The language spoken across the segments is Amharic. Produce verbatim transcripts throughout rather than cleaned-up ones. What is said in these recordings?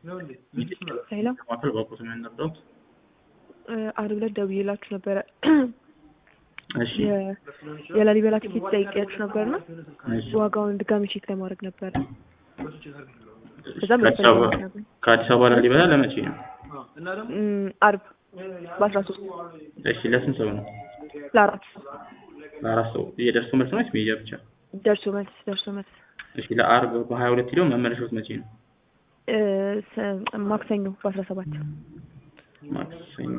ሄሎ ማከል ባቆስ ምን ነበር? ዓርብ ዕለት ደውዬላችሁ ነበረ። እሺ የላሊበላ ቲኬት ጠይቄያችሁ ነበርና ዋጋውን ድጋሚ ቼክ ለማድረግ ነበር። ከዛም ለፈለግኩት ነበር። ከአዲስ አበባ ላሊበላ ለመቼ ነው? ዓርብ በአስራ ሶስት እሺ ለስንት ሰው ነው? ለአራት ለአራት ሰው የደርሶ መልስ ነው ወይስ ሜጃ ብቻ? ደርሶ መልስ ደርሶ መልስ። እሺ ለዓርብ በሀያ ሁለት ኪሎ መመለሻው መቼ ነው? ማክሰኞ በአስራ ሰባት ማክሰኞ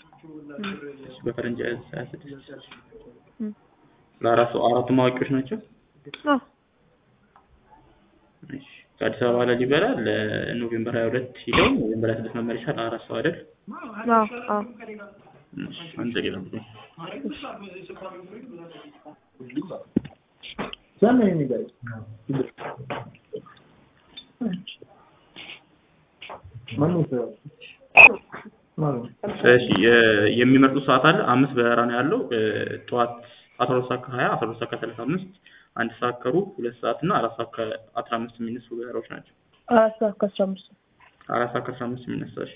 በፈረንጅ ሃያ ስድስት ለአራት ሰው አራቱ ማዋቂዎች ናቸው? አዎ። እሺ ከአዲስ አበባ ላሊበላ ለኖቬምበር ሃያ ሁለት ሄደው ኖቬምበር ሃያ ስድስት መመለሻ ለአራት ሰው አይደል? አዎ አዎ። እሺ አንተ ገና ብሎ ዛሬ ነው የሚገርም እሺ የሚመርጡ ሰዓት አለ። አምስት በረራ ነው ያለው። ጠዋት አስራ ሁለት ሰዓት ከሀያ አስራ ሁለት ሰዓት ከሰላሳ አምስት አንድ ሰዓት ከሩብ ሁለት ሰዓት እና አራት ሰዓት ከአስራ አምስት የሚነሱ በረራዎች ናቸው። አራት ሰዓት ከአስራ አምስት አራት ሰዓት ከአስራ አምስት የሚነሳ እሺ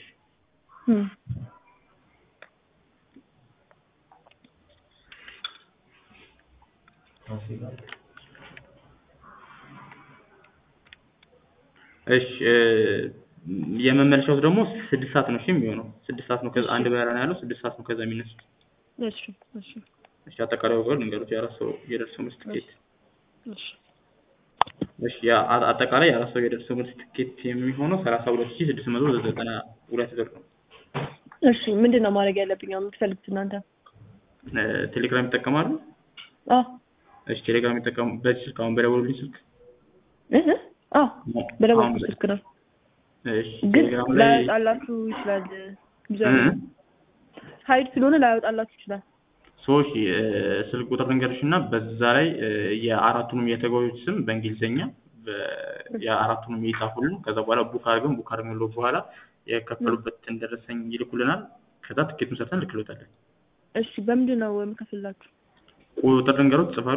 እሺ የመመለሻው ደግሞ ስድስት ሰዓት ነው እሺ የሚሆነው ስድስት ሰዓት ነው። ከዛ አንድ በረራ ነው ያለው ስድስት ሰዓት ነው ከዛ የሚነሱት። እሺ እሺ እሺ አጠቃላይ ወገን እንገሩት የአራት ሰው የደርሶ መልስ ትኬት እሺ እሺ ያ አጠቃላይ የአራት ሰው የደርሶ መልስ ትኬት የሚሆነው ሰላሳ ሁለት ሺህ ስድስት መቶ ዘጠና ሁለት ብር ነው። እሺ ምንድነው ማድረግ ያለብኝ አሁን የምትፈልጉት እናንተ? ቴሌግራም ይጠቀማሉ? አዎ። እሺ ቴሌግራም ይጠቀሙ በዚህ ስልክ አሁን በደወሉልኝ ስልክ እህ አዎ በደወሉልኝ ስልክ ነው። እሺ ግን ቴሌግራም ላይ ላያወጣላችሁ ይችላል። ዩዘር ሀይድ ስለሆነ ላያወጣላችሁ ይችላል። ሶሺ ስልክ ቁጥር ልንገርሽና በዛ ላይ የአራቱንም የተጓዦች ስም በእንግሊዘኛ የአራቱንም ይጻፉልን። ከዛ በኋላ ቡክ አድርገን ቡክ አድርገን ሎ በኋላ የከፈሉበትን ደረሰኝ ይልኩልናል። ከዛ ትኬቱን ሰርተን ልክሎታለን። እሺ በምንድን ነው የምከፍላችሁ? ቁጥር ልንገሩት ጽፋሉ?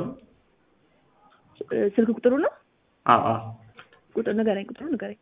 ስልክ ቁጥሩ ነው? አዎ አዎ ቁጥር ንገረኝ ቁጥሩ ንገረኝ።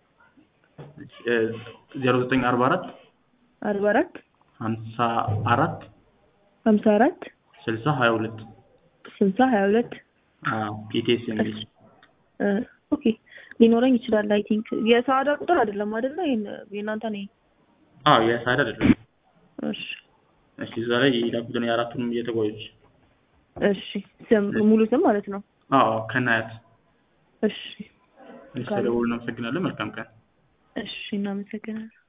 ዜሮ ዘጠኝ አርባ አራት አርባ አራት ሀምሳ አራት ሀምሳ አራት ስልሳ ሀያ ሁለት ስልሳ ሀያ ሁለት አዎ ኢቲኤስ የሚል ኦኬ ሊኖረኝ ይችላል። አይ ቲንክ የሳዳ ቁጥር አይደለም አይደለ? የእናንተ ነው? አዎ የሳዳ አይደለም። እሺ እሺ እዛ ላይ ይላኩልን የአራቱንም የተጓዦች እሺ ስም ሙሉ ስም ማለት ነው? አዎ ከናያት እሺ እሺ ስለውል እናመሰግናለን። መልካም ቀን። እሺ እናመሰግናለን።